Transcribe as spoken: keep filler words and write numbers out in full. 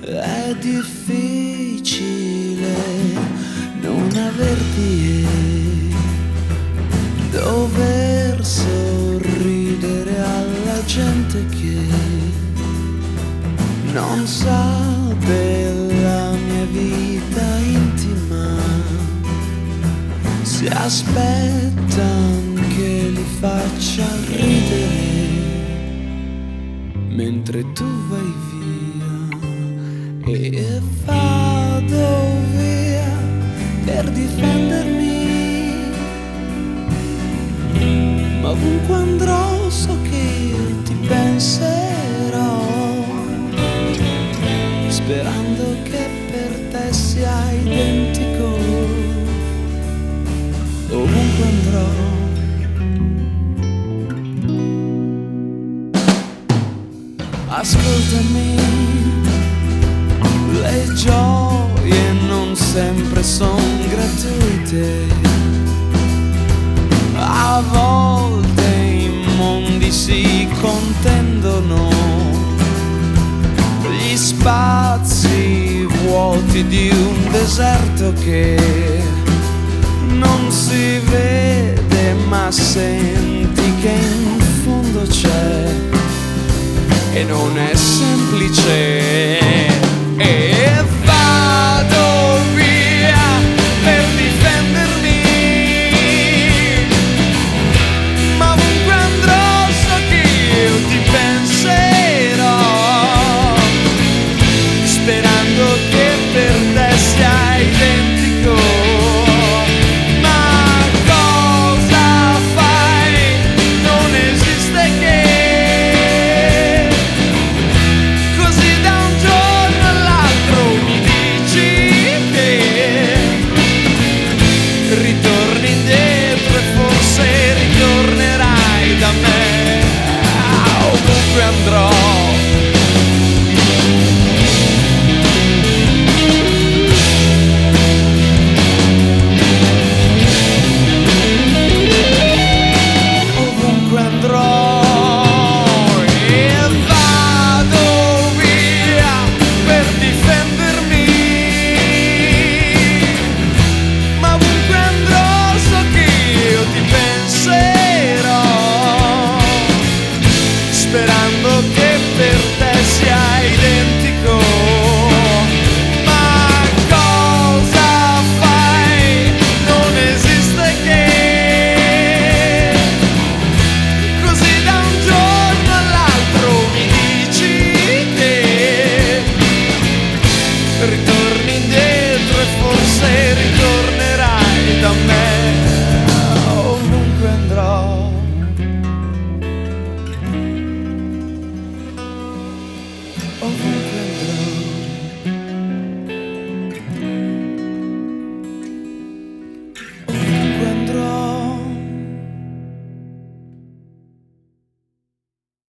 È difficile non averti e dover sorridere alla gente che non sa della mia vita intima, si aspettano che li faccia ridere mentre tu vai via, e vado via per difendermi, ma ovunque andrò so che io ti penserò, sperando che per te sia identico ovunque andrò. Ascoltami, le gioie non sempre son gratuite, a volte i mondi si contendono, gli spazi vuoti di un deserto che non si vede ma senti che in fondo c'è, e non è semplice